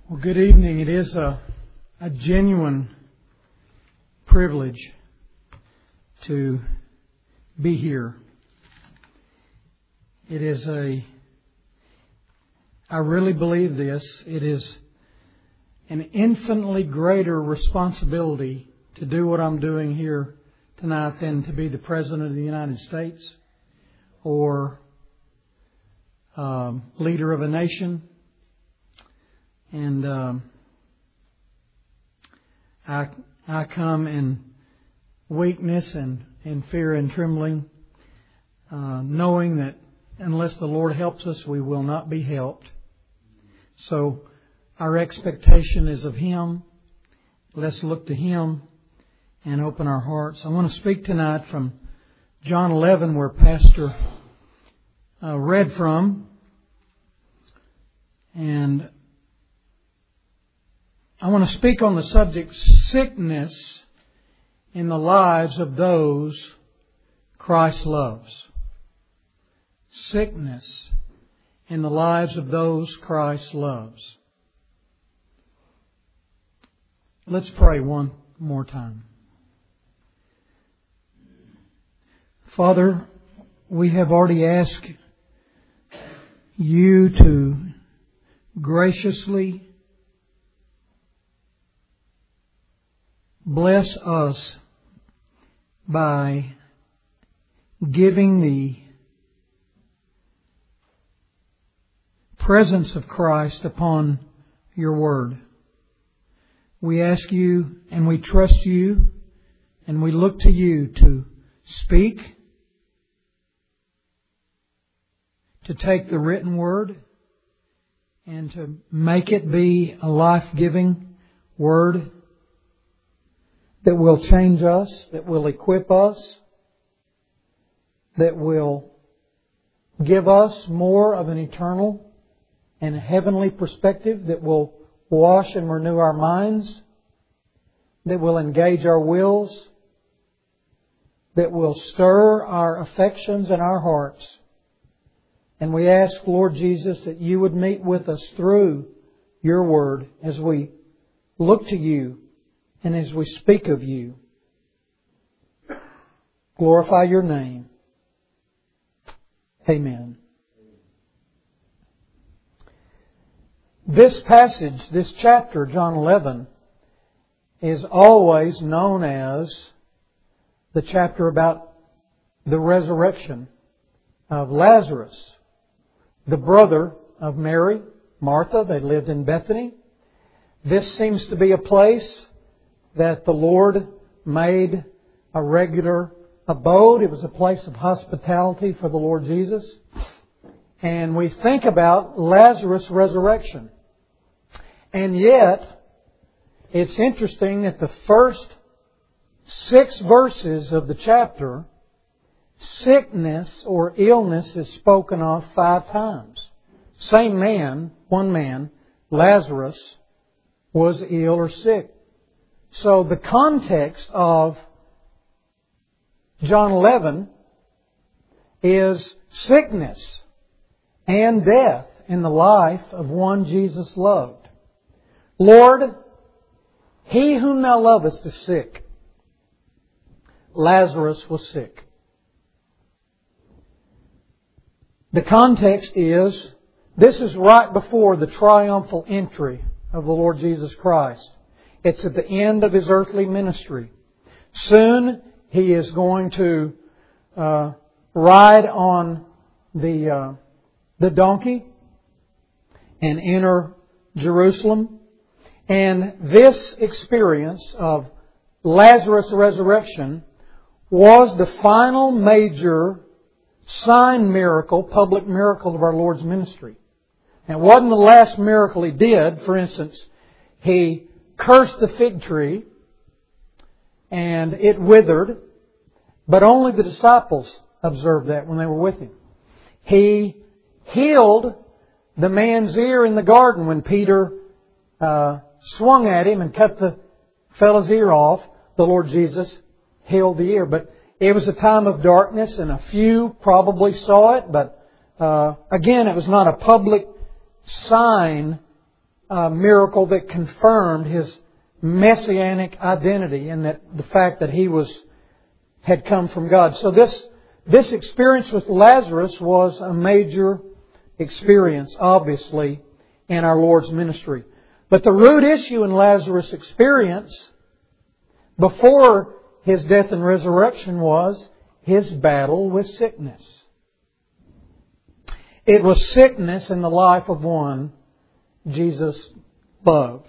Well, good evening. It is a genuine privilege to be here. I really believe this, it is an infinitely greater responsibility to do what I'm doing here tonight than to be the President of the United States or leader of a nation. And I come in weakness and fear and trembling, knowing that unless the Lord helps us, we will not be helped. So our expectation is of Him. Let's look to Him and open our hearts. I want to speak tonight from John 11, where Pastor read from. And I want to speak on the subject, sickness in the lives of those Christ loves. Sickness in the lives of those Christ loves. Let's pray one more time. Father, we have already asked You to graciously bless us by giving the presence of Christ upon Your Word. We ask You and we trust You and we look to You to speak, to take the written Word and to make it be a life-giving Word that will change us, that will equip us, that will give us more of an eternal and heavenly perspective, that will wash and renew our minds, that will engage our wills, that will stir our affections and our hearts. And we ask, Lord Jesus, that You would meet with us through Your Word as we look to You and as we speak of You. Glorify Your name. Amen. This passage, this chapter, John 11, is always known as the chapter about the resurrection of Lazarus, the brother of Mary, Martha. They lived in Bethany. This seems to be a place that the Lord made a regular abode. It was a place of hospitality for the Lord Jesus. And we think about Lazarus' resurrection. And yet, it's interesting that the first 6 verses of the chapter, sickness or illness is spoken of 5 times. Same man, one man, Lazarus, was ill or sick. So the context of John 11 is sickness and death in the life of one Jesus loved. Lord, he whom Thou lovest is sick. Lazarus was sick. The context is, this is right before the triumphal entry of the Lord Jesus Christ. It's at the end of His earthly ministry. Soon He is going to ride on the donkey and enter Jerusalem. And this experience of Lazarus' resurrection was the final major sign miracle, public miracle of our Lord's ministry. And it wasn't the last miracle He did. For instance, He cursed the fig tree and it withered, but only the disciples observed that when they were with Him. He healed the man's ear in the garden when Peter swung at him and cut the fellow's ear off. The Lord Jesus healed the ear. But it was a time of darkness and a few probably saw it. But again, it was not a public sign miracle that confirmed His messianic identity and that the fact that He had come from God. So this experience with Lazarus was a major experience, obviously, in our Lord's ministry. But the root issue in Lazarus' experience before His death and resurrection was His battle with sickness. It was sickness in the life of one Jesus loved.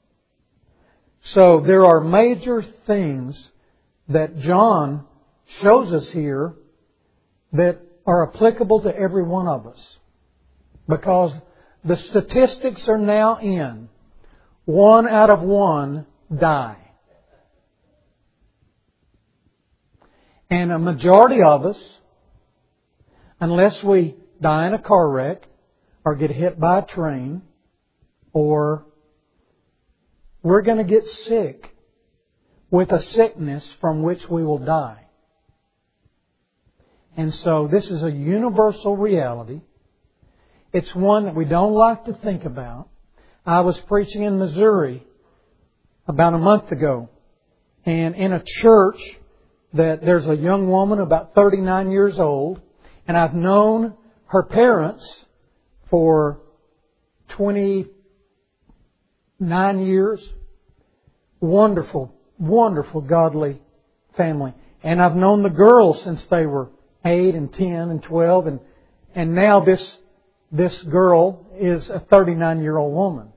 So there are major things that John shows us here that are applicable to every one of us. Because the statistics are now in. 1 out of 1 die. And a majority of us, unless we die in a car wreck or get hit by a train, or we're going to get sick with a sickness from which we will die. And so this is a universal reality. It's one that we don't like to think about. I was preaching in Missouri about a month ago, and in a church that there's a young woman about 39 years old, and I've known her parents for 29 years. Wonderful, wonderful, godly family. And I've known the girls since they were 8 and 10 and 12. And now this girl is a 39-year-old woman.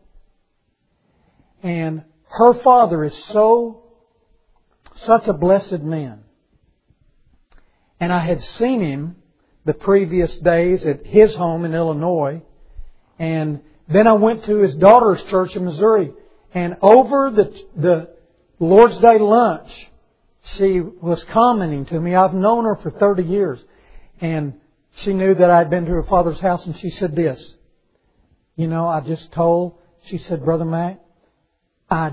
And her father is such a blessed man. And I had seen him the previous days at his home in Illinois. And then I went to his daughter's church in Missouri. And over the Lord's Day lunch, she was commenting to me. I've known her for 30 years. And she knew that I'd been to her father's house. And she said this. She said, Brother Mac, I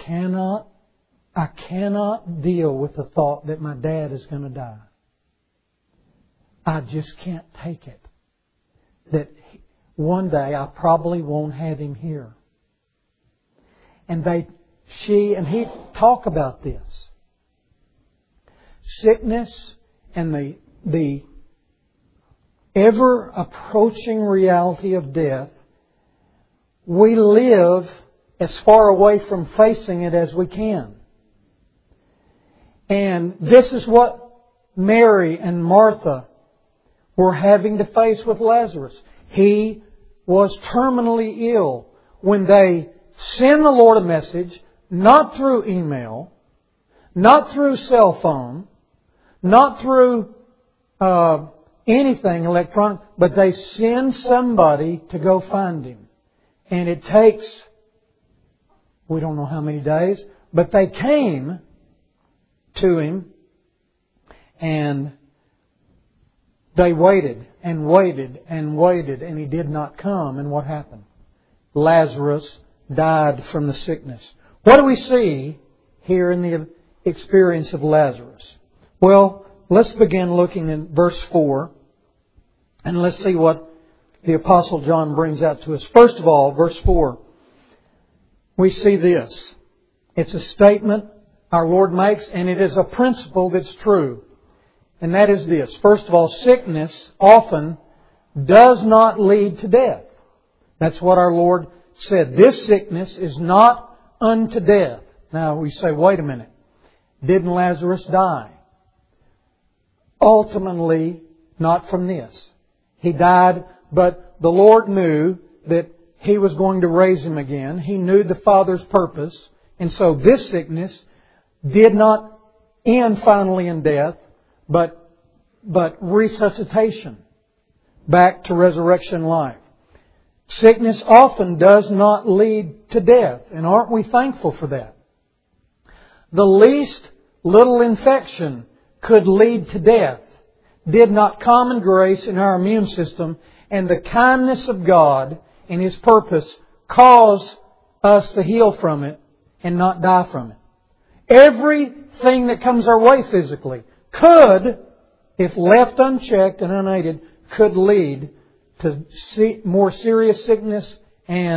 cannot deal with the thought that my dad is going to die. I just can't take it. That one day I probably won't have him here. And she and he talk about this. Sickness and the ever approaching reality of death. We live as far away from facing it as we can. And this is what Mary and Martha were having to face with Lazarus. He was terminally ill when they send the Lord a message, not through email, not through cell phone, not through anything electronic, but they send somebody to go find him. And it takes, we don't know how many days, but they came to him and they waited and waited and waited, and he did not come. And what happened? Lazarus died from the sickness. What do we see here in the experience of Lazarus? Well, let's begin looking at verse 4, and let's see what the Apostle John brings out to us. First of all, verse 4, we see this. It's a statement our Lord makes, and it is a principle that's true. And that is this. First of all, sickness often does not lead to death. That's what our Lord said. This sickness is not unto death. Now we say, wait a minute. Didn't Lazarus die? Ultimately, not from this. He died, but the Lord knew that He was going to raise him again. He knew the Father's purpose. And so this sickness did not end finally in death, but resuscitation back to resurrection life. Sickness often does not lead to death, and aren't we thankful for that? The least little infection could lead to death. Did not common grace in our immune system and the kindness of God and His purpose cause us to heal from it and not die from it? Everything that comes our way physically could, if left unchecked and unaided, could lead to more serious sickness and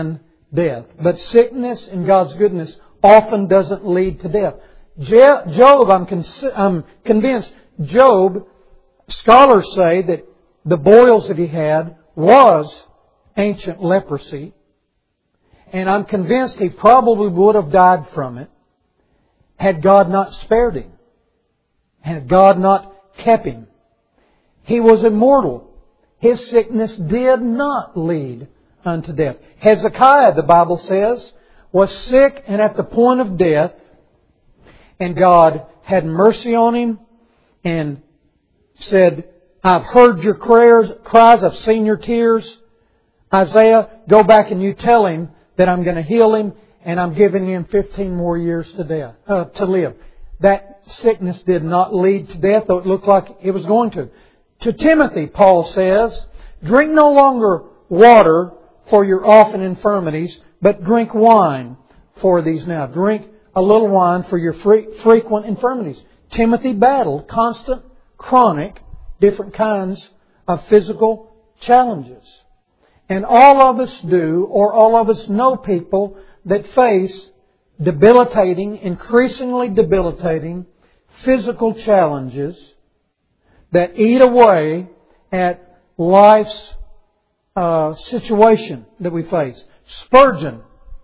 death. But sickness in God's goodness often doesn't lead to death. Job, I'm convinced, Job, scholars say that the boils that he had was ancient leprosy. And I'm convinced he probably would have died from it had God not spared him. Had God not kept him. He was immortal. His sickness did not lead unto death. Hezekiah, the Bible says, was sick and at the point of death, and God had mercy on him and said, I've heard your cries, I've seen your tears. Isaiah, go back and you tell him that I'm going to heal him and I'm giving him 15 more years to live. That sickness did not lead to death, though it looked like it was going to. To Timothy, Paul says, drink no longer water for your often infirmities, but drink wine for these now. Drink a little wine for your frequent infirmities. Timothy battled constant, chronic, different kinds of physical challenges. And all of us do, or all of us know people that face debilitating, increasingly debilitating physical challenges that eat away at life's situation that we face. Spurgeon,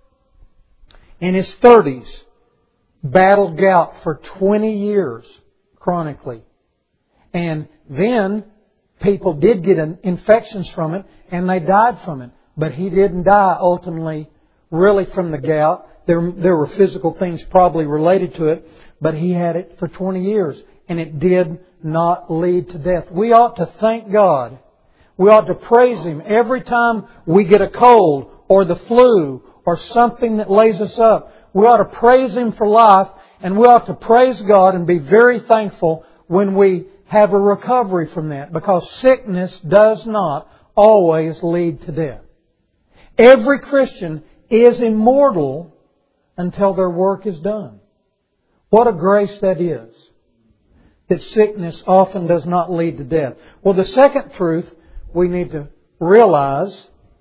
in his 30s, battled gout for 20 years chronically. And then people did get infections from it and they died from it. But he didn't die ultimately really from the gout. There were physical things probably related to it, but he had it for 20 years and it did not lead to death. We ought to thank God. We ought to praise Him every time we get a cold or the flu or something that lays us up. We ought to praise Him for life, and we ought to praise God and be very thankful when we have a recovery from that, because sickness does not always lead to death. Every Christian is immortal until their work is done. What a grace that is, that sickness often does not lead to death. Well, the second truth we need to realize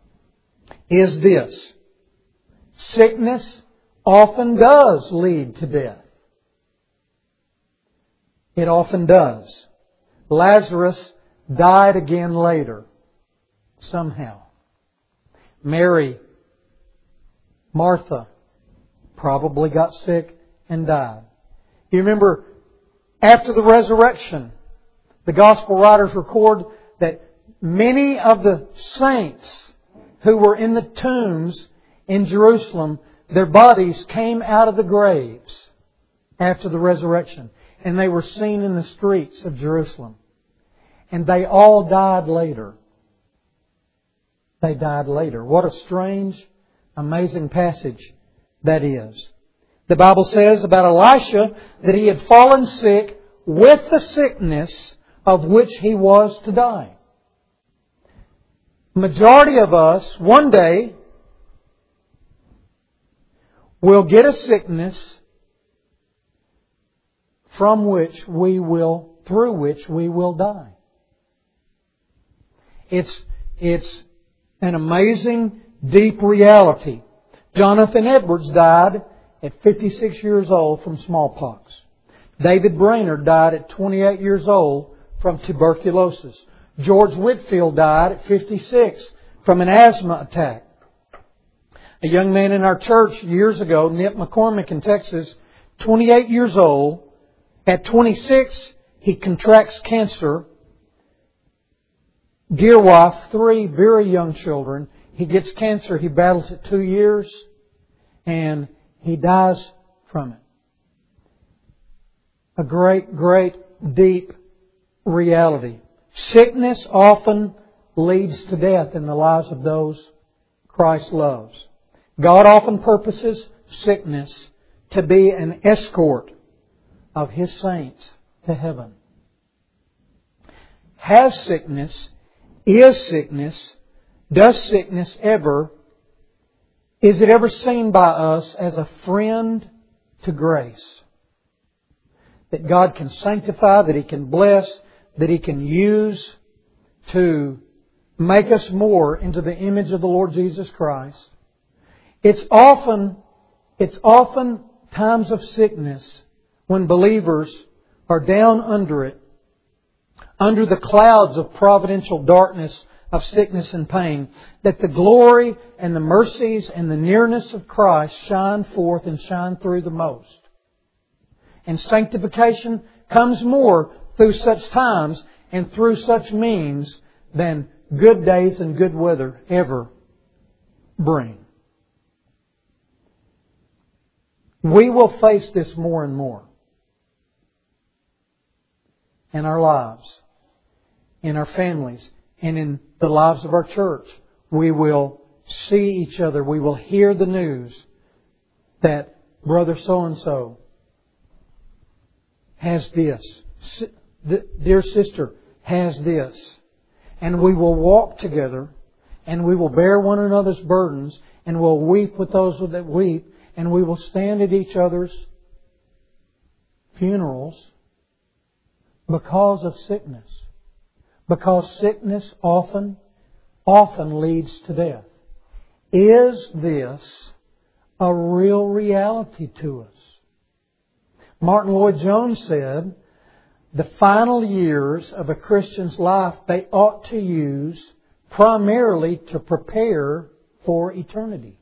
is this. Sickness often does lead to death. It often does. Lazarus died again later, somehow. Mary, Martha, probably got sick and died. You remember, after the resurrection, the Gospel writers record that many of the saints who were in the tombs in Jerusalem, their bodies came out of the graves after the resurrection. And they were seen in the streets of Jerusalem. And they all died later. They died later. What a strange, amazing passage that is. The Bible says about Elisha that he had fallen sick with the sickness of which he was to die. Majority of us, one day, will get a sickness through which we will die. It's an amazing, deep reality. Jonathan Edwards died at 56 years old from smallpox. David Brainerd died at 28 years old from tuberculosis. George Whitfield died at 56 from an asthma attack. A young man in our church years ago, Nip McCormick in Texas, 28 years old. At 26, he contracts cancer. Dear wife, 3 very young children. He gets cancer. He battles it 2 years. And he dies from it. A great, great, deep reality. Sickness often leads to death in the lives of those Christ loves. God often purposes sickness to be an escort of His saints to heaven. Has sickness, is sickness, does sickness ever, is it ever seen by us as a friend to grace? That God can sanctify, that He can bless, that He can use to make us more into the image of the Lord Jesus Christ? It's often times of sickness when believers are down under it, under the clouds of providential darkness of sickness and pain, that the glory and the mercies and the nearness of Christ shine forth and shine through the most. And sanctification comes more through such times and through such means than good days and good weather ever bring. We will face this more and more in our lives, in our families, and in the lives of our church. We will see each other. We will hear the news that brother so-and-so has this. Dear sister has this. And we will walk together and we will bear one another's burdens and we'll weep with those that weep and we will stand at each other's funerals because of sickness. Because sickness often leads to death. Is this a real reality to us? Martin Lloyd-Jones said, the final years of a Christian's life they ought to use primarily to prepare for eternity.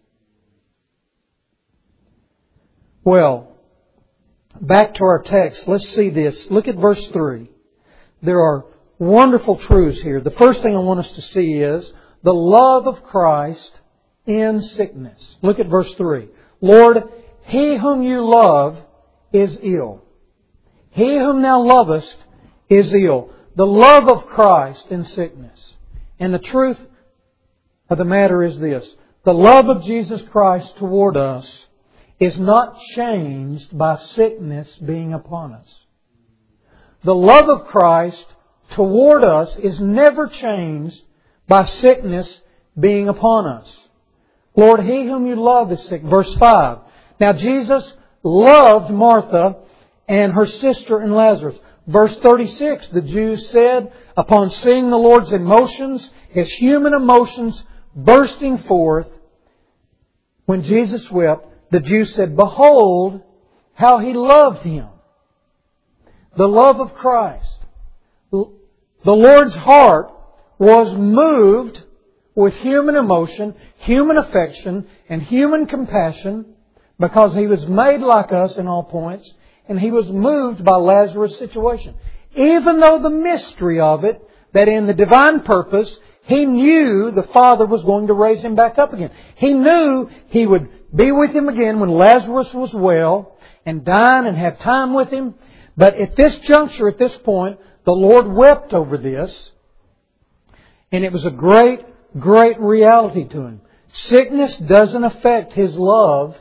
Well, back to our text. Let's see this. Look at verse 3. There are wonderful truths here. The first thing I want us to see is the love of Christ in sickness. Look at verse 3. Lord, he whom you love is ill. He whom thou lovest is ill. The love of Christ in sickness. And the truth of the matter is this. The love of Jesus Christ toward us is not changed by sickness being upon us. The love of Christ toward us is never changed by sickness being upon us. Lord, he whom you love is sick. Verse 5. Now Jesus loved Martha and her sister and Lazarus. Verse 36, the Jews said, upon seeing the Lord's emotions, His human emotions bursting forth, when Jesus wept, the Jews said, behold, how He loved him. The love of Christ. The Lord's heart was moved with human emotion, human affection, and human compassion because He was made like us in all points, and He was moved by Lazarus' situation. Even though the mystery of it, that in the divine purpose, He knew the Father was going to raise him back up again. He knew He would be with him again when Lazarus was well and dine and have time with him. But at this juncture, at this point, the Lord wept over this. And it was a great, great reality to Him. Sickness doesn't affect His love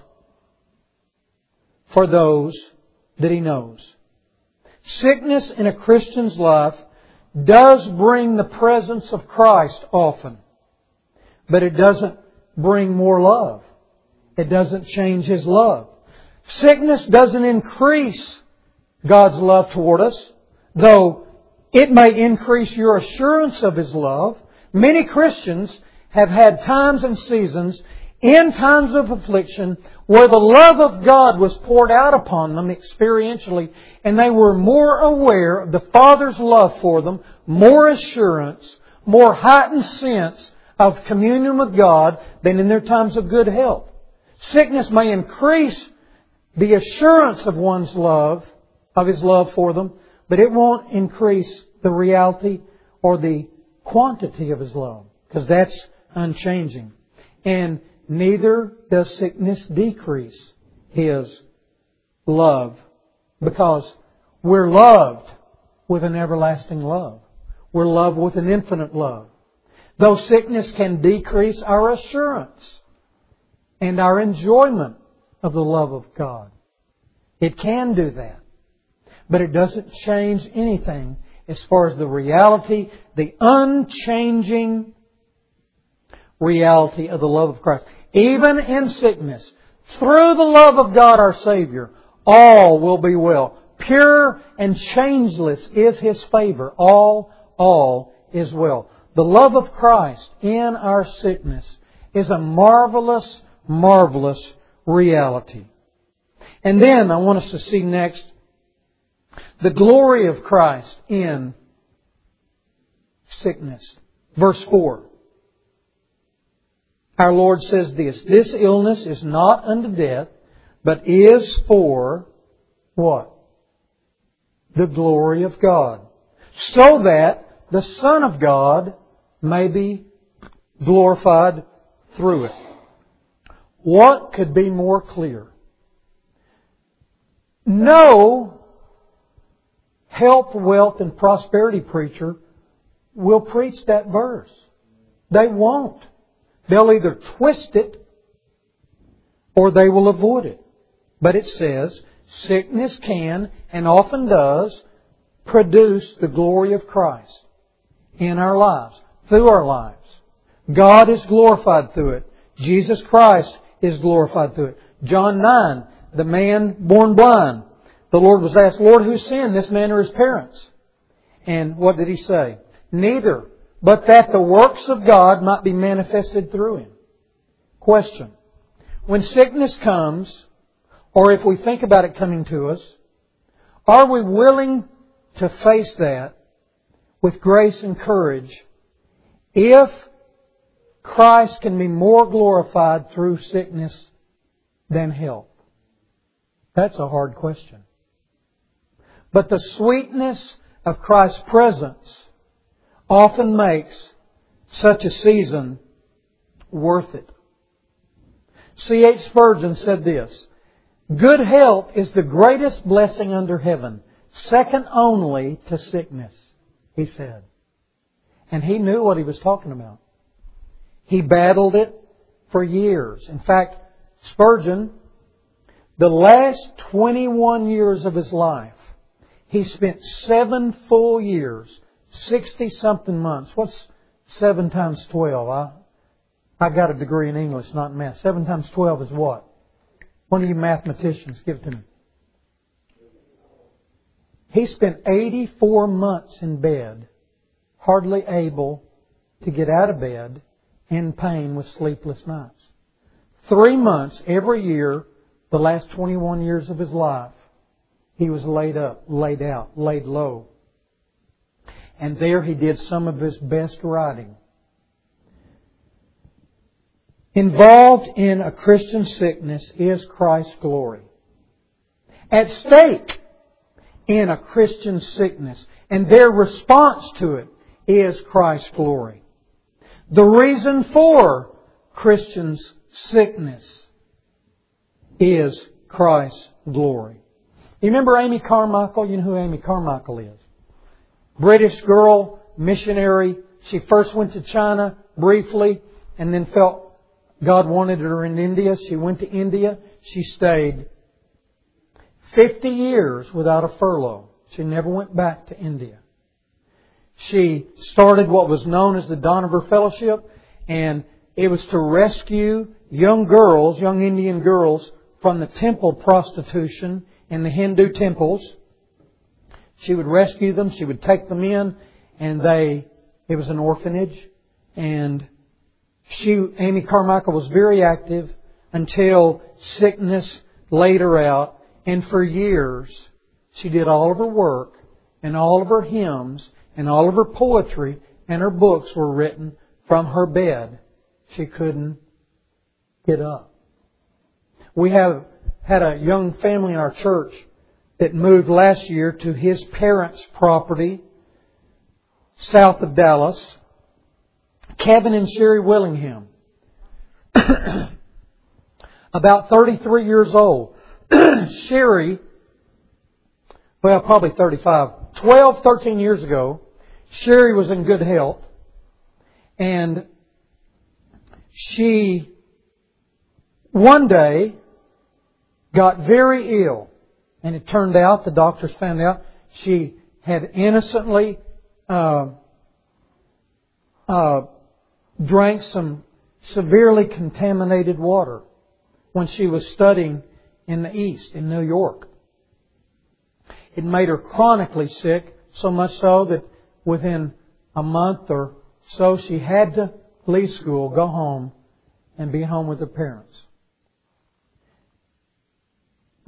for those that He knows. Sickness in a Christian's life does bring the presence of Christ often. But it doesn't bring more love. It doesn't change His love. Sickness doesn't increase God's love toward us, though it may increase your assurance of His love. Many Christians have had times and seasons in times of affliction where the love of God was poured out upon them experientially, and they were more aware of the Father's love for them, more assurance, more heightened sense of communion with God than in their times of good health. Sickness may increase the assurance of one's love, of His love for them, but it won't increase the reality or the quantity of His love, because that's unchanging. And neither does sickness decrease His love, because we're loved with an everlasting love. We're loved with an infinite love. Though sickness can decrease our assurance and our enjoyment of the love of God. It can do that. But it doesn't change anything as far as the reality, the unchanging reality of the love of Christ. Even in sickness, through the love of God our Savior, all will be well. Pure and changeless is His favor. All is well. The love of Christ in our sickness is a marvelous, marvelous reality. And then I want us to see next the glory of Christ in sickness. Verse 4. Our Lord says this illness is not unto death, but is for what? The glory of God. So that the Son of God may be glorified through it. What could be more clear? No health, wealth, and prosperity preacher will preach that verse. They won't. They'll either twist it or they will avoid it. But it says, sickness can and often does produce the glory of Christ in our lives, through our lives. God is glorified through it. Jesus Christ is glorified through it. John 9, the man born blind. The Lord was asked, Lord, who sinned, this man or his parents? And what did He say? Neither, but that the works of God might be manifested through him. Question. When sickness comes, or if we think about it coming to us, are we willing to face that with grace and courage if Christ can be more glorified through sickness than health? That's a hard question. But the sweetness of Christ's presence often makes such a season worth it. C.H. Spurgeon said this, good health is the greatest blessing under heaven, second only to sickness, he said. And he knew what he was talking about. He battled it for years. In fact, Spurgeon, the last 21 years of his life, he spent 7 full years, 60-something months. What's 7 times 12? I got a degree in English, not in math. 7 times 12 is what? One of you mathematicians, give it to me. He spent 84 months in bed, hardly able to get out of bed, in pain with sleepless nights. 3 months every year, the last 21 years of his life, he was laid up, laid out, laid low. And there he did some of his best writing. Involved in a Christian sickness is Christ's glory. At stake in a Christian sickness and their response to it is Christ's glory. The reason for Christians' sickness is Christ's glory. You remember Amy Carmichael? You know who Amy Carmichael is? British girl, missionary. She first went to China briefly and then felt God wanted her in India. She went to India. She stayed 50 years without a furlough. She never went back to India. She started what was known as the Dohnavur Fellowship, and it was to rescue young girls, young Indian girls, from the temple prostitution in the Hindu temples. She would rescue them. She would take them in, and it was an orphanage. And Amy Carmichael was very active until sickness laid her out. And for years, she did all of her work and all of her hymns and all of her poetry and her books were written from her bed. She couldn't get up. We have had a young family in our church that moved last year to his parents' property south of Dallas. Kevin and Sherry Willingham. About 33 years old. Sherry, well, probably 35. 12, 13 years ago, Sherry was in good health. And she, one day, got very ill. And it turned out, the doctors found out, she had innocently drank some severely contaminated water when she was studying in the East, in New York. It made her chronically sick, so much so that within a month or so she had to leave school, go home, and be home with her parents.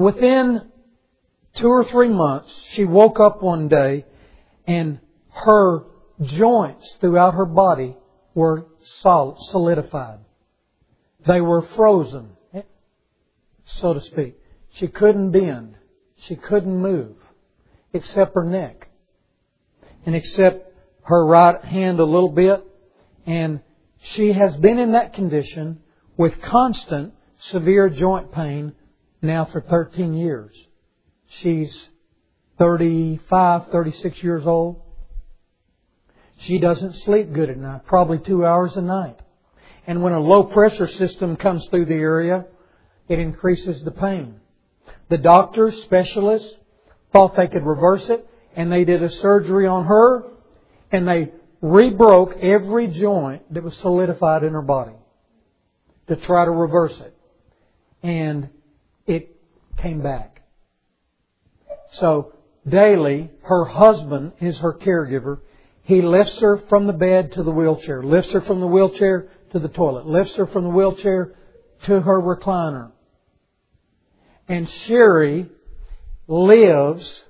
Within 2 or 3 months, she woke up one day and her joints throughout her body were solidified. They were frozen, so to speak. She couldn't bend. She couldn't move, except her neck. And except her right hand a little bit. And she has been in that condition with constant severe joint pain now for 13 years. She's 35, 36 years old. She doesn't sleep good at night, probably 2 hours a night. And when a low pressure system comes through the area, it increases the pain. The doctors, specialists, thought they could reverse it, and they did a surgery on her, and they rebroke every joint that was solidified in her body to try to reverse it. And it came back. So daily, her husband is her caregiver. He lifts her from the bed to the wheelchair, lifts her from the wheelchair to the toilet, lifts her from the wheelchair to her recliner. And Sherry lives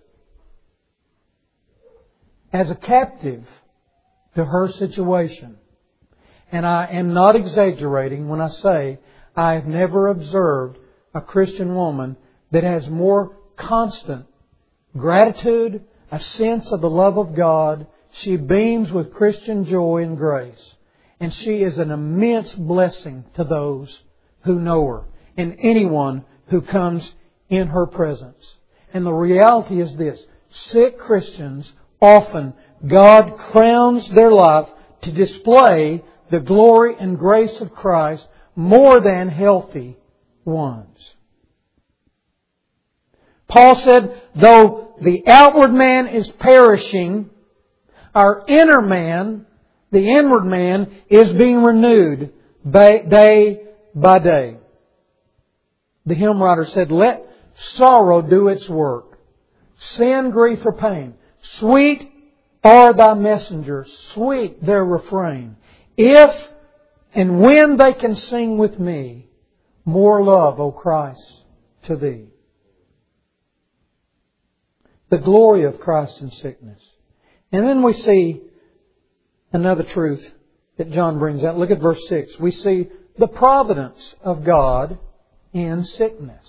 as a captive to her situation. And I am not exaggerating when I say I have never observed a Christian woman that has more constant gratitude, a sense of the love of God. She beams with Christian joy and grace. And she is an immense blessing to those who know her and anyone who comes in her presence. And the reality is this: sick Christians, often God crowns their life to display the glory and grace of Christ more than healthy ones. Paul said, though the outward man is perishing, our inner man, the inward man, is being renewed day by day. The hymn writer said, let sorrow do its work, sin, grief, or pain. Sweet are thy messengers, sweet their refrain. If and when they can sing with me, more love, O Christ, to Thee. The glory of Christ in sickness. And then we see another truth that John brings out. Look at verse 6. We see the providence of God in sickness.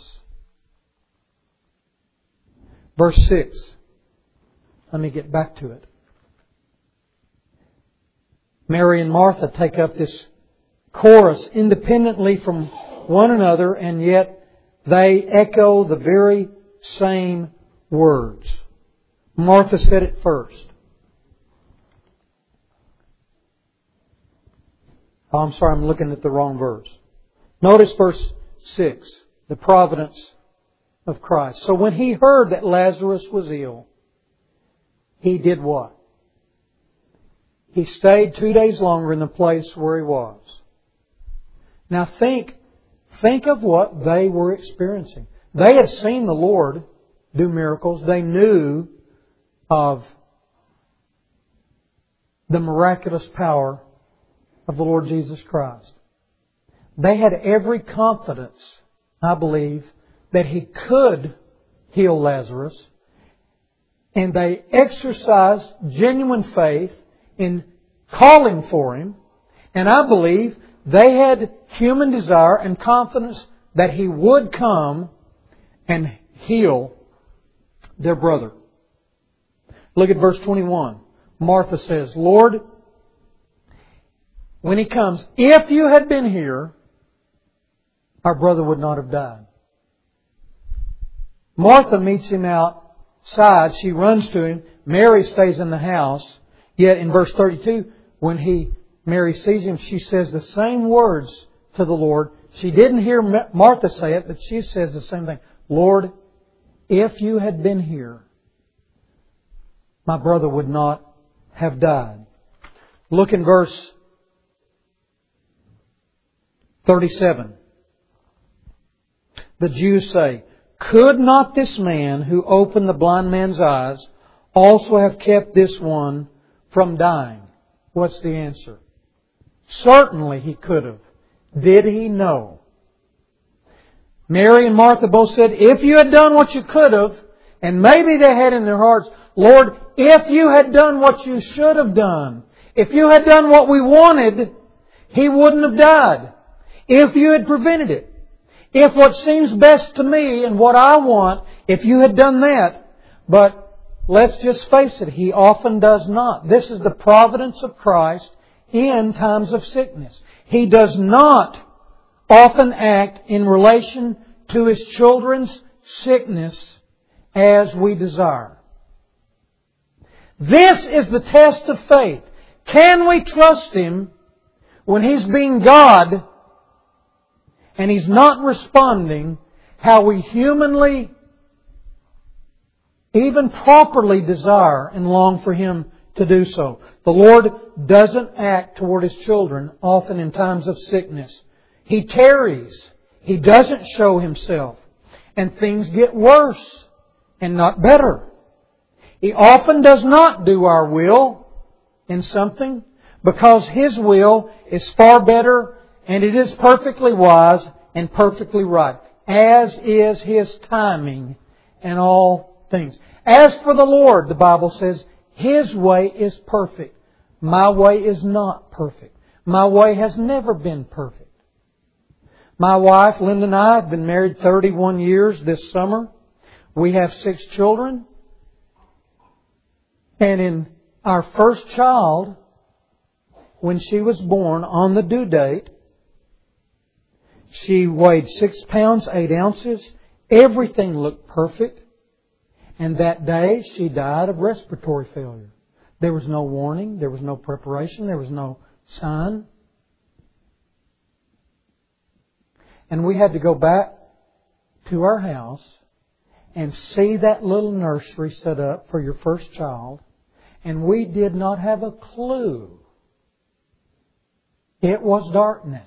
Verse 6. Let me get back to it. Mary and Martha take up this chorus independently from one another, and yet they echo the very same words. Martha said it first. Oh, I'm sorry, I'm looking at the wrong verse. Notice verse 6, the providence of Christ. So when He heard that Lazarus was ill, He did what? He stayed 2 days longer in the place where He was. Now think of what they were experiencing. They had seen the Lord do miracles. They knew of the miraculous power of the Lord Jesus Christ. They had every confidence, I believe, that He could heal Lazarus. And they exercised genuine faith in calling for Him. And I believe they had human desire and confidence that He would come and heal their brother. Look at verse 21. Martha says, Lord, when He comes, if You had been here, our brother would not have died. Martha meets Him outside. She runs to Him. Mary stays in the house. Yet in verse 32, when Mary sees Him, she says the same words to the Lord. She didn't hear Martha say it, but she says the same thing. Lord, if You had been here, my brother would not have died. Look in verse 37. The Jews say, could not this man who opened the blind man's eyes also have kept this one from dying? What's the answer? Certainly He could have. Did He know? Mary and Martha both said, if you had done what you could have, and maybe they had in their hearts, Lord, if you had done what you should have done, if you had done what we wanted, He wouldn't have died. If you had prevented it. If what seems best to me and what I want, if you had done that. But let's just face it, He often does not. This is the providence of Christ in times of sickness. He does not often act in relation to His children's sickness as we desire. This is the test of faith. Can we trust Him when He's being God and He's not responding how we humanly, even properly desire and long for Him to do so? The Lord doesn't act toward His children often in times of sickness. He tarries. He doesn't show Himself. And things get worse and not better. He often does not do our will in something because His will is far better and it is perfectly wise and perfectly right, as is His timing in all things. As for the Lord, the Bible says, His way is perfect. My way is not perfect. My way has never been perfect. My wife, Linda, and I have been married 31 years this summer. We have 6 children. And in our first child, when she was born on the due date, she weighed 6 pounds, 8 ounces. Everything looked perfect. And that day, she died of respiratory failure. There was no warning. There was no preparation. There was no sign. And we had to go back to our house and see that little nursery set up for your first child. And we did not have a clue. It was darkness.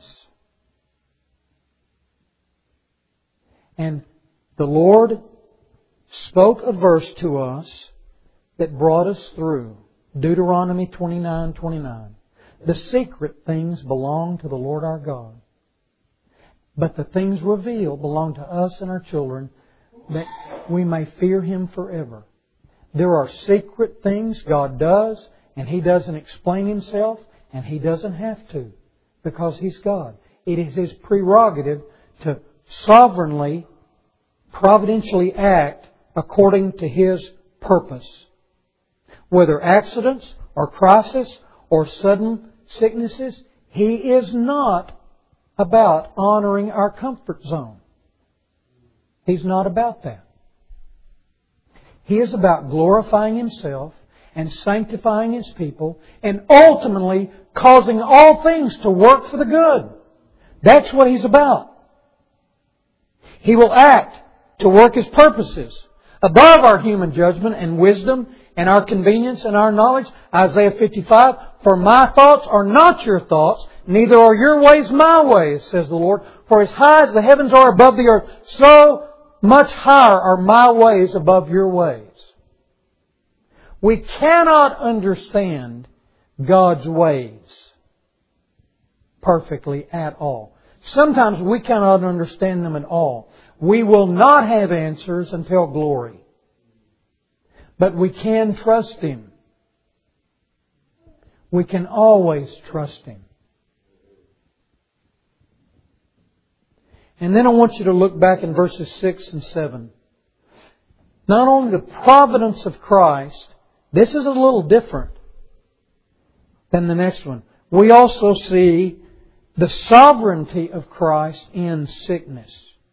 And the Lord spoke a verse to us that brought us through. Deuteronomy 29:29. The secret things belong to the Lord our God. But the things revealed belong to us and our children, that we may fear Him forever. There are secret things God does, and He doesn't explain Himself, and He doesn't have to, because He's God. It is His prerogative to sovereignly, providentially act according to His purpose. Whether accidents or crisis or sudden sicknesses, He is not about honoring our comfort zone. He's not about that. He is about glorifying Himself and sanctifying His people and ultimately causing all things to work for the good. That's what He's about. He will act to work His purposes above our human judgment and wisdom and our convenience and our knowledge. Isaiah 55, for my thoughts are not your thoughts, neither are your ways my ways, says the Lord. For as high as the heavens are above the earth, so much higher are my ways above your ways. We cannot understand God's ways perfectly at all. Sometimes we cannot understand them at all. We will not have answers until glory. But we can trust Him. We can always trust Him. And then I want you to look back in verses 6 and 7. Not only the providence of Christ, this is a little different than the next one. We also see the sovereignty of Christ in sickness.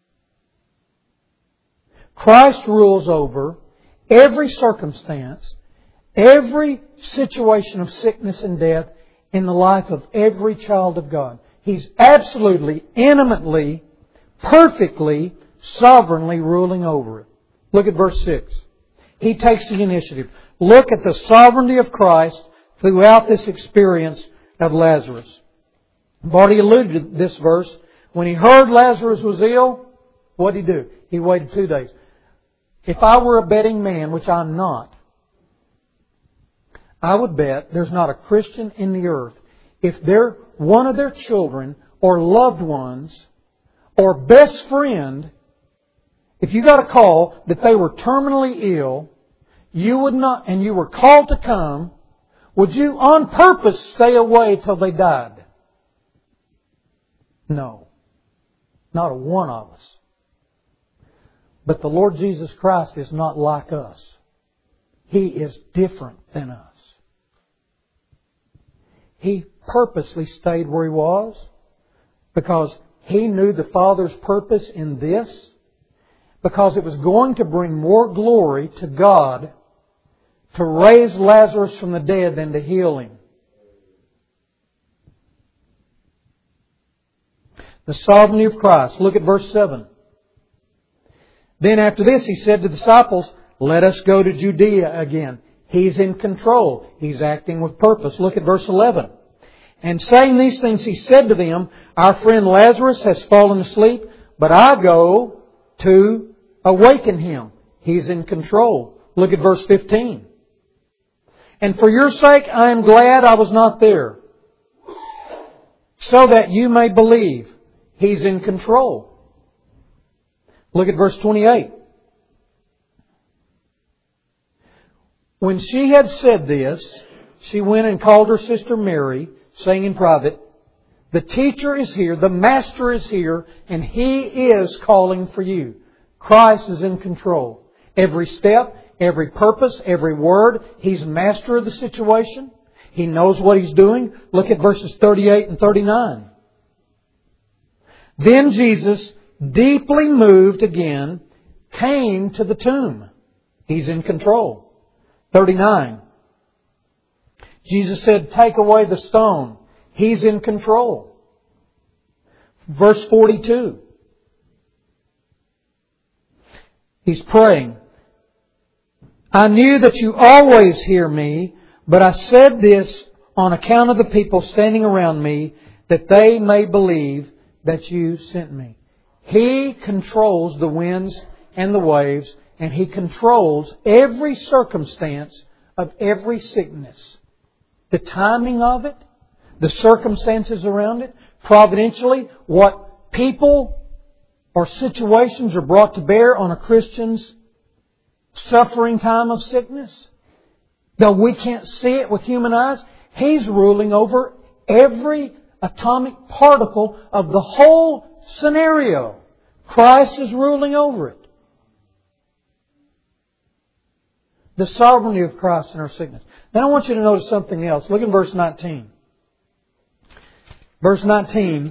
Christ rules over every circumstance, every situation of sickness and death in the life of every child of God. He's absolutely, intimately, perfectly, sovereignly ruling over it. Look at verse 6. He takes the initiative. Look at the sovereignty of Christ throughout this experience of Lazarus. I've already alluded to this verse. When He heard Lazarus was ill, what did He do? He waited 2 days. If I were a betting man, which I'm not, I would bet there's not a Christian in the earth, if one of their children or loved ones or best friend if you got a call that they were terminally ill, you would not, and you were called to come, would you on purpose stay away till they died? No. Not a one of us. But the Lord Jesus Christ is not like us. He is different than us. He purposely stayed where He was because He knew the Father's purpose in this, because it was going to bring more glory to God to raise Lazarus from the dead than to heal him. The sovereignty of Christ. Look at verse 7. Then after this He said to the disciples, let us go to Judea again. He's in control. He's acting with purpose. Look at verse 11. And saying these things He said to them, our friend Lazarus has fallen asleep, but I go to awaken him. He's in control. Look at verse 15. And for your sake I am glad I was not there, so that you may believe. He's in control. Look at verse 28. When she had said this, she went and called her sister Mary, saying in private, the teacher is here, the master is here, and He is calling for you. Christ is in control. Every step, every purpose, every word, He's master of the situation. He knows what He's doing. Look at verses 38 and 39. Then Jesus, deeply moved again, came to the tomb. He's in control. 39. Jesus said, take away the stone. He's in control. Verse 42. He's praying. I knew that you always hear me, but I said this on account of the people standing around me, that they may believe that you sent me. He controls the winds and the waves, and He controls every circumstance of every sickness. The timing of it, the circumstances around it, providentially, what people or situations are brought to bear on a Christian's suffering time of sickness. Though we can't see it with human eyes, He's ruling over every atomic particle of the whole scenario. Christ is ruling over it. The sovereignty of Christ in our sickness. Then I want you to notice something else. Look at verse 19. Verse 19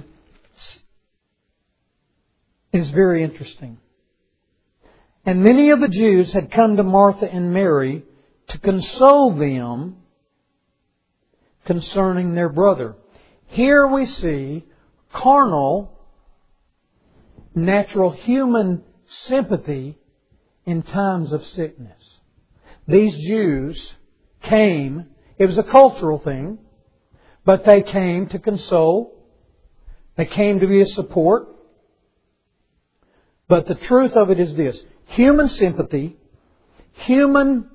is very interesting. And many of the Jews had come to Martha and Mary to console them concerning their brother. Here we see carnal, natural human sympathy in times of sickness. These Jews came, it was a cultural thing, but they came to console. They came to be a support. But the truth of it is this. Human sympathy, human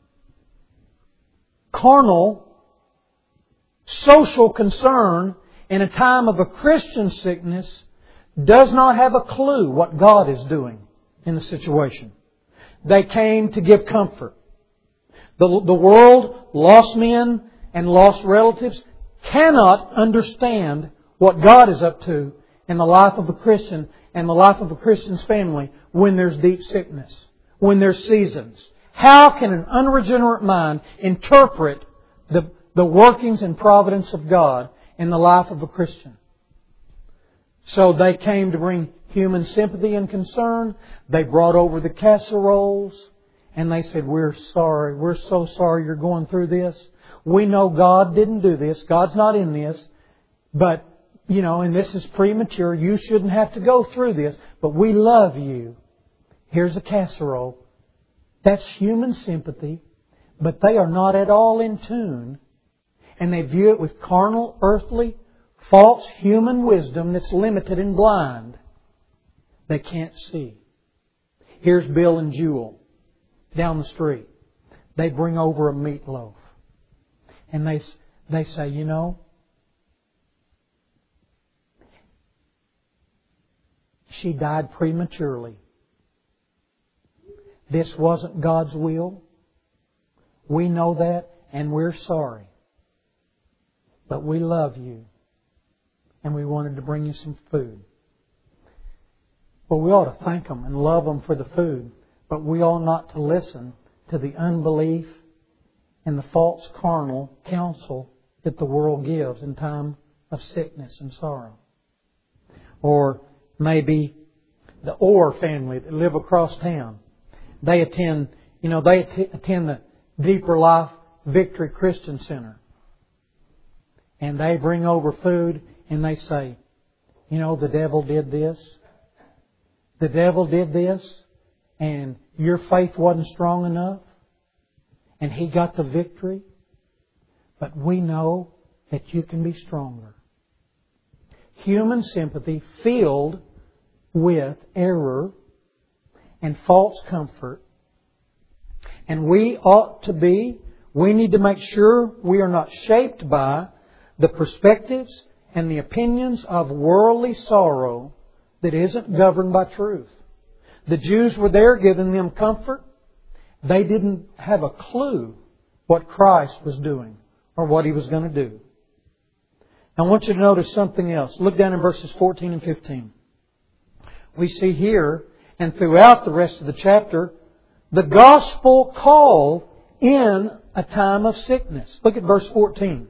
carnal, social concern in a time of a Christian sickness does not have a clue what God is doing in the situation. They came to give comfort. The world, lost men and lost relatives, cannot understand what God is up to in the life of a Christian and the life of a Christian's family when there's deep sickness, when there's seasons. How can an unregenerate mind interpret the workings and providence of God in the life of a Christian? So they came to bring human sympathy and concern. They brought over the casseroles and they said, we're sorry. We're so sorry you're going through this. We know God didn't do this. God's not in this. But, and this is premature. You shouldn't have to go through this. But we love you. Here's a casserole. That's human sympathy. But they are not at all in tune. And they view it with carnal, earthly, false human wisdom that's limited and blind. They can't see. Here's Bill and Jewel down the street. They bring over a meatloaf. And they say, she died prematurely. This wasn't God's will. We know that, and we're sorry. But we love you, and we wanted to bring you some food. Well, we ought to thank them and love them for the food, but we ought not to listen to the unbelief and the false carnal counsel that the world gives in time of sickness and sorrow. Or maybe the Orr family that live across town. They attend the Deeper Life Victory Christian Center. And they bring over food and they say, the devil did this. The devil did this, and your faith wasn't strong enough, and he got the victory. But we know that you can be stronger. Human sympathy filled with error and false comfort. And we need to make sure we are not shaped by the perspectives and the opinions of worldly sorrow that isn't governed by truth. The Jews were there giving them comfort. They didn't have a clue what Christ was doing or what He was going to do. I want you to notice something else. Look down in verses 14 and 15. We see here and throughout the rest of the chapter the gospel call in a time of sickness. Look at verse 14.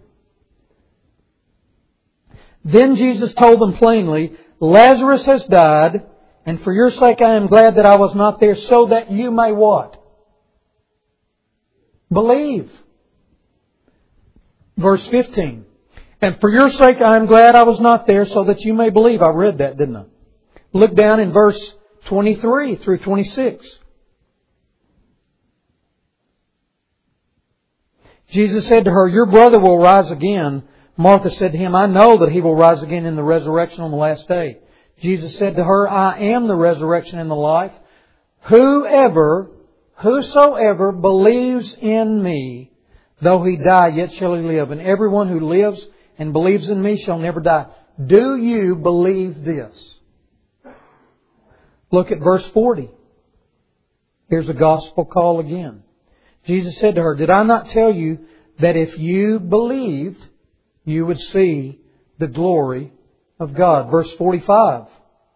Then Jesus told them plainly, Lazarus has died, and for your sake I am glad that I was not there, so that you may what? Believe. Verse 15. And for your sake I am glad I was not there, so that you may believe. I read that, didn't I? Look down in verse 23 through 26. Jesus said to her, Your brother will rise again. Martha said to Him, I know that he will rise again in the resurrection on the last day. Jesus said to her, I am the resurrection and the life. Whosoever believes in Me, though he die, yet shall he live. And everyone who lives and believes in Me shall never die. Do you believe this? Look at verse 40. Here's a gospel call again. Jesus said to her, Did I not tell you that if you believed, you would see the glory of God? Verse 45.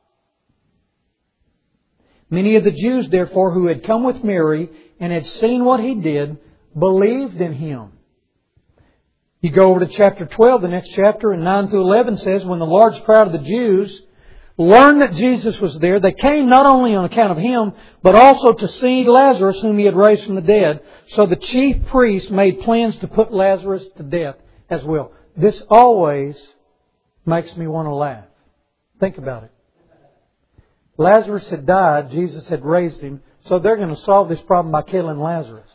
Many of the Jews, therefore, who had come with Mary and had seen what He did, believed in Him. You go over to chapter 12, the next chapter, and 9 through 11 says, when the large crowd of the Jews learned that Jesus was there, they came not only on account of Him, but also to see Lazarus, whom He had raised from the dead. So the chief priests made plans to put Lazarus to death as well. This always makes me want to laugh. Think about it. Lazarus had died. Jesus had raised him. So they're going to solve this problem by killing Lazarus.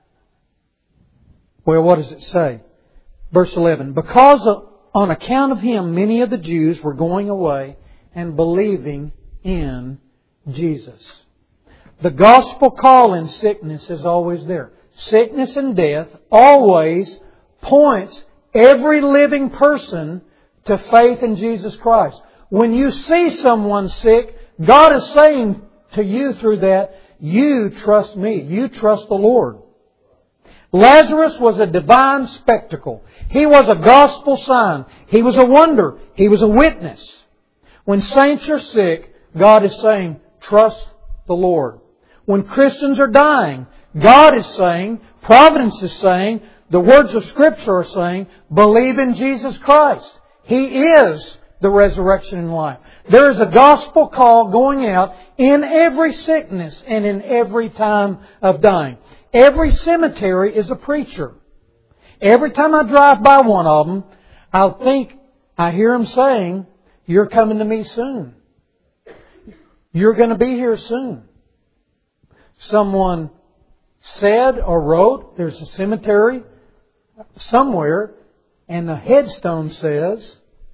Well, what does it say? Verse 11. Because on account of Him, many of the Jews were going away and believing in Jesus. The gospel call in sickness is always there. Sickness and death always points every living person to faith in Jesus Christ. When you see someone sick, God is saying to you through that, you trust Me. You trust the Lord. Lazarus was a divine spectacle. He was a gospel sign. He was a wonder. He was a witness. When saints are sick, God is saying, trust the Lord. When Christians are dying, God is saying, Providence is saying, the words of Scripture are saying, believe in Jesus Christ. He is the resurrection and life. There is a gospel call going out in every sickness and in every time of dying. Every cemetery is a preacher. Every time I drive by one of them, I hear them saying, You're coming to me soon. You're going to be here soon. Someone said or wrote, there's a cemetery somewhere, and the headstone says,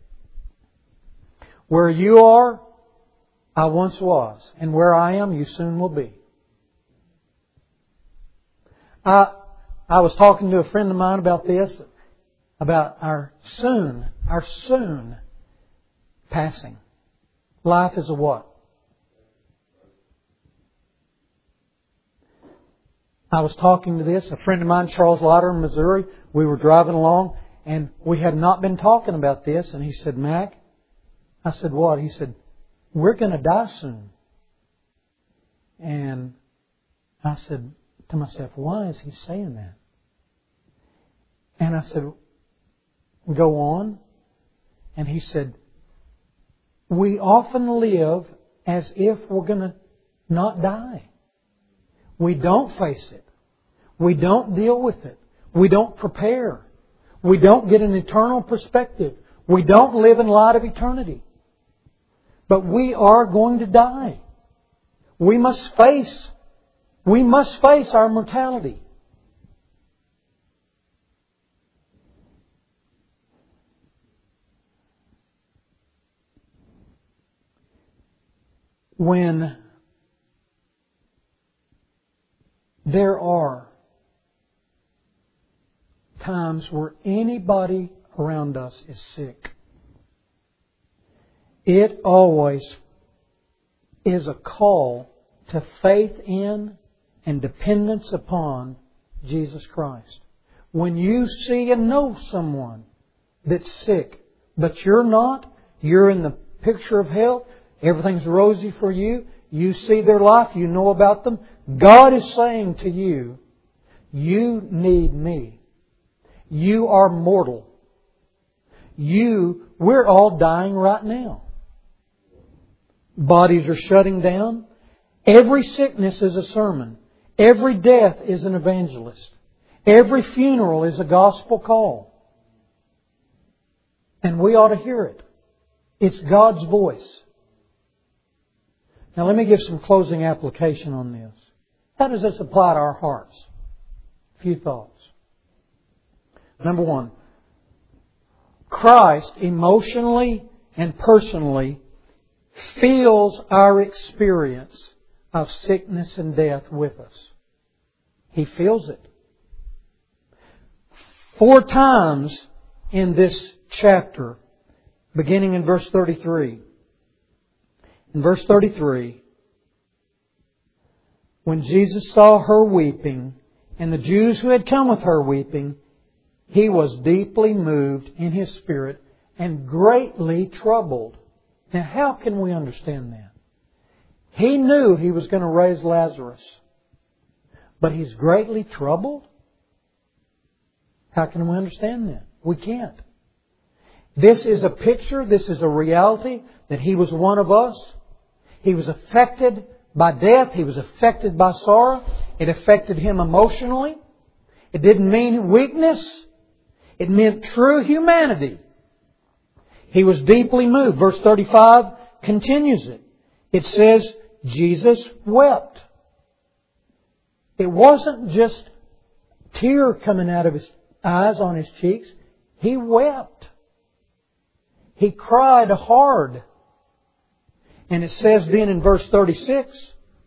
Where you are, I once was, and where I am, you soon will be. I was talking to a friend of mine about this, about our soon passing. Life is a what? I was talking to this, a friend of mine, Charles Lauder in Missouri. We were driving along and we had not been talking about this. And he said, Mac, I said, what? He said, we're going to die soon. And I said to myself, why is he saying that? And I said, go on. And he said, we often live as if we're going to not die. We don't face it. We don't deal with it. We don't prepare. We don't get an eternal perspective. We don't live in light of eternity. But we are going to die. We must face our mortality. When there are times where anybody around us is sick, it always is a call to faith in and dependence upon Jesus Christ. When you see and know someone that's sick, but you're not, you're in the picture of health, everything's rosy for you, you see their life, you know about them, God is saying to you, you need me. You are mortal. We're all dying right now. Bodies are shutting down. Every sickness is a sermon. Every death is an evangelist. Every funeral is a gospel call. And we ought to hear it. It's God's voice. Now let me give some closing application on this. How does this apply to our hearts? A few thoughts. Number one, Christ emotionally and personally feels our experience of sickness and death with us. He feels it. 4 times in this chapter, beginning in verse 33. In verse 33, when Jesus saw her weeping, and the Jews who had come with her weeping, He was deeply moved in His spirit and greatly troubled. Now, how can we understand that? He knew He was going to raise Lazarus, but He's greatly troubled? How can we understand that? We can't. This is a picture, this is a reality that He was one of us. He was affected by death. He was affected by sorrow. It affected Him emotionally. It didn't mean weakness. It meant true humanity. He was deeply moved. Verse 35 continues it. It says, Jesus wept. It wasn't just tear coming out of His eyes on His cheeks. He wept. He cried hard. And it says then in verse 36,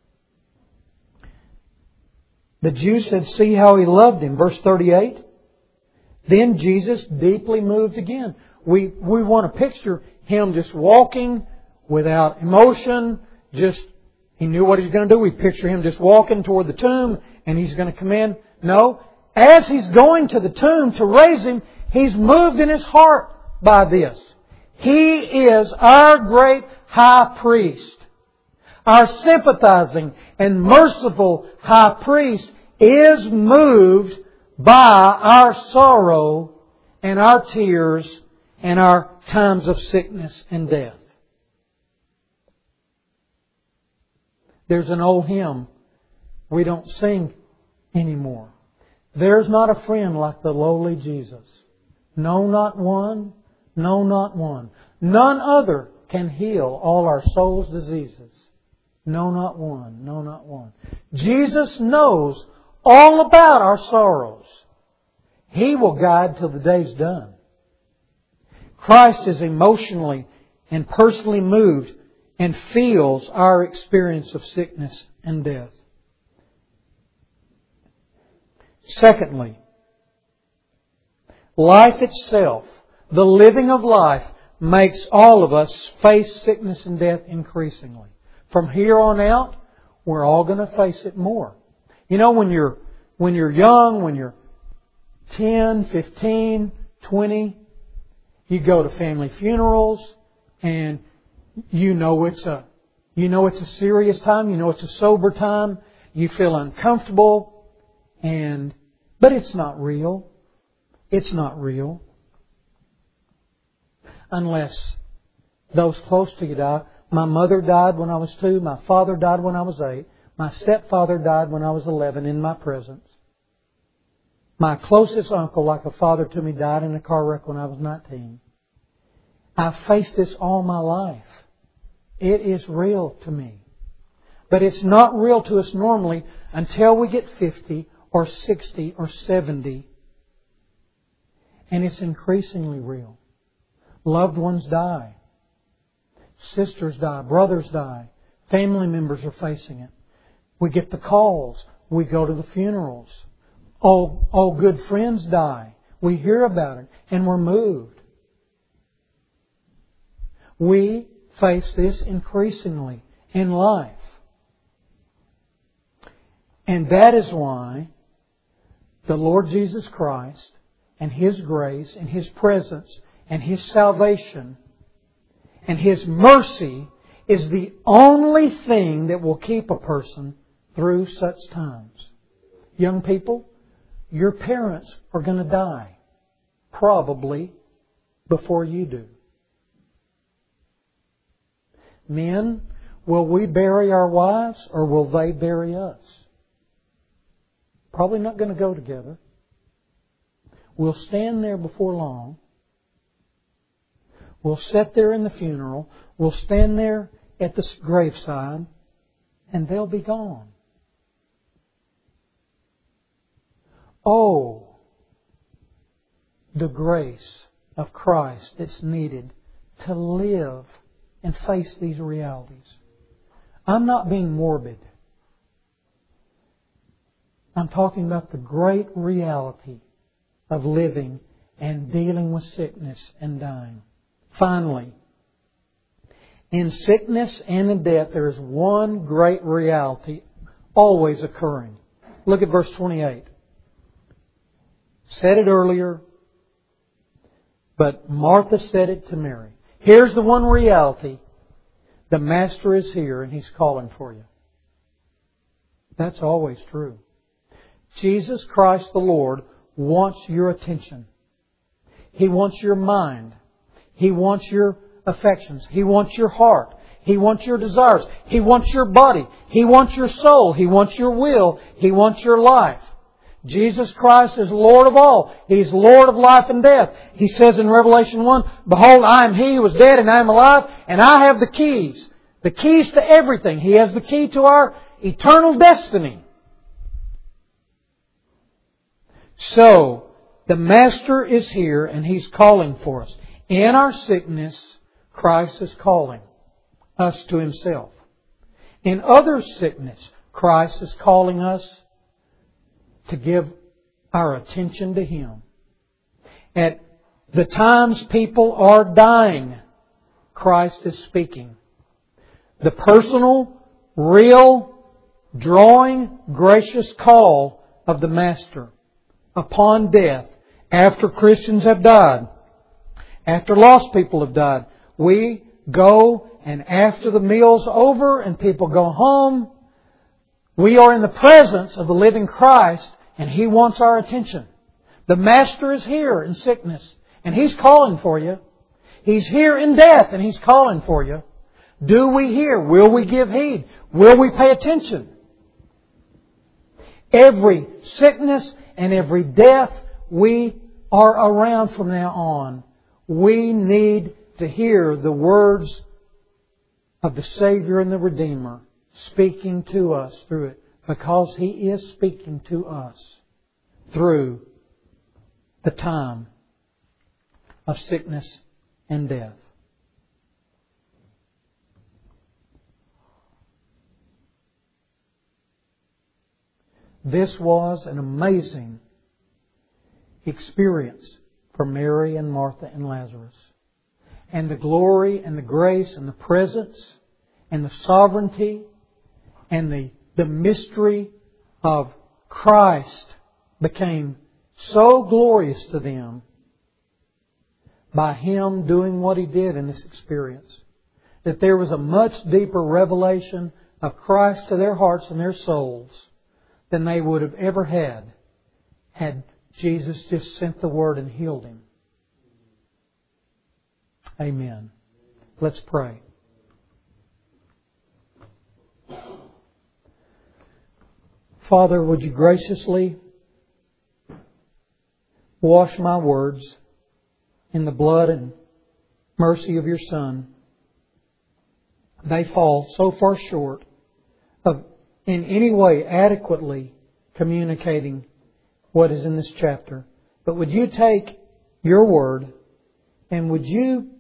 the Jews said, see how He loved him. Verse 38, then Jesus deeply moved again. We want to picture Him just walking without emotion. He knew what He was going to do. We picture Him just walking toward the tomb and He's going to come in. No. As He's going to the tomb to raise Him, He's moved in His heart by this. He is our great high priest. Our sympathizing and merciful high priest is moved by our sorrow and our tears and our times of sickness and death. There's an old hymn we don't sing anymore. There's not a friend like the lowly Jesus. No, not one. No, not one. None other can heal all our soul's diseases. No, not one. No, not one. Jesus knows all about our sorrows. He will guide till the day's done. Christ is emotionally and personally moved and feels our experience of sickness and death. Secondly, life itself, the living of life, makes all of us face sickness and death increasingly. From here on out, we're all going to face it more. You know, when you're when you're young, when you're 10, 15, 20, you go to family funerals and you know it's a serious time, you know it's a sober time, you feel uncomfortable, but it's not real. It's not real. Unless those close to you die. My mother died when I was 2. My father died when I was 8. My stepfather died when I was 11 in my presence. My closest uncle, like a father to me, died in a car wreck when I was 19. I've faced this all my life. It is real to me. But it's not real to us normally until we get 50 or 60 or 70. And it's increasingly real. Loved ones die. Sisters die. Brothers die. Family members are facing it. We get the calls. We go to the funerals. All good friends die. We hear about it and we're moved. We face this increasingly in life. And that is why the Lord Jesus Christ and His grace and His presence and His salvation and His mercy is the only thing that will keep a person through such times. Young people, your parents are going to die. Probably before you do. Men, will we bury our wives or will they bury us? Probably not going to go together. We'll stand there before long. We'll sit there in the funeral. We'll stand there at the graveside and they'll be gone. Oh, the grace of Christ that's needed to live and face these realities. I'm not being morbid. I'm talking about the great reality of living and dealing with sickness and dying. Finally, in sickness and in death, there is one great reality always occurring. Look at verse 28. Said it earlier, but Martha said it to Mary. Here's the one reality. The Master is here and He's calling for you. That's always true. Jesus Christ the Lord wants your attention. He wants your mind. He wants your affections. He wants your heart. He wants your desires. He wants your body. He wants your soul. He wants your will. He wants your life. Jesus Christ is Lord of all. He's Lord of life and death. He says in Revelation 1, Behold, I am He who was dead and I am alive, and I have the keys. The keys to everything. He has the key to our eternal destiny. So, the Master is here and He's calling for us. In our sickness, Christ is calling us to Himself. In others' sickness, Christ is calling us to give our attention to Him. At the times people are dying, Christ is speaking. The personal, real, drawing, gracious call of the Master upon death after Christians have died, after lost people have died. We go, and after the meal's over and people go home, we are in the presence of the living Christ, and He wants our attention. The Master is here in sickness, and He's calling for you. He's here in death, and He's calling for you. Do we hear? Will we give heed? Will we pay attention? Every sickness and every death we are around from now on, we need to hear the words of the Savior and the Redeemer speaking to us through it, because He is speaking to us through the time of sickness and death. This was an amazing experience for Mary and Martha and Lazarus. And the glory and the grace and the presence and the sovereignty and the mystery of Christ became so glorious to them by Him doing what He did in this experience, that there was a much deeper revelation of Christ to their hearts and their souls than they would have ever had Jesus just sent the Word and healed him. Amen. Let's pray. Father, would You graciously wash my words in the blood and mercy of Your Son. They fall so far short of in any way adequately communicating what is in this chapter. But would You take Your Word and would You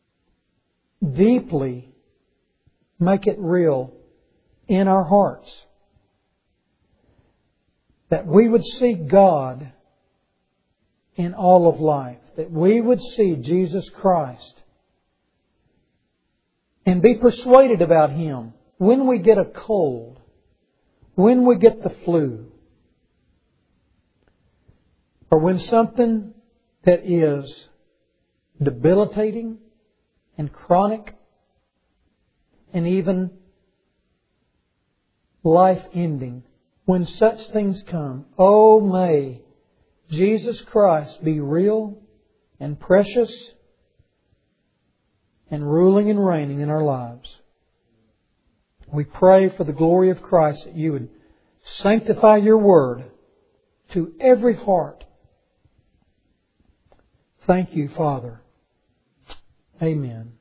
deeply make it real in our hearts, that we would see God in all of life, that we would see Jesus Christ and be persuaded about Him when we get a cold, when we get the flu, or when something that is debilitating and chronic and even life-ending. When such things come, oh, may Jesus Christ be real and precious and ruling and reigning in our lives. We pray for the glory of Christ that You would sanctify Your Word to every heart. Thank You, Father. Amen.